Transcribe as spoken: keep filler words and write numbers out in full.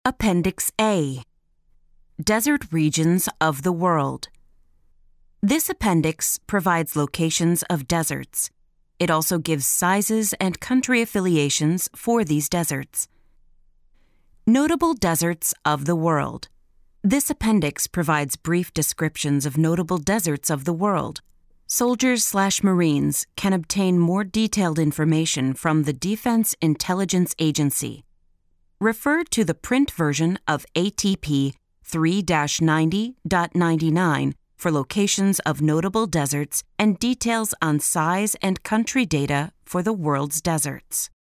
Appendix A. Desert Regions of the World. This appendix provides locations of deserts. It also gives sizes and country affiliations for these deserts. Notable deserts of the world. This appendix provides brief descriptions of notable deserts of the world. Soldiers slash Marines can obtain more detailed information from the Defense Intelligence Agency. Refer to the print version of A T P three ninety point ninety-nine for locations of notable deserts and details on size and country data for the world's deserts.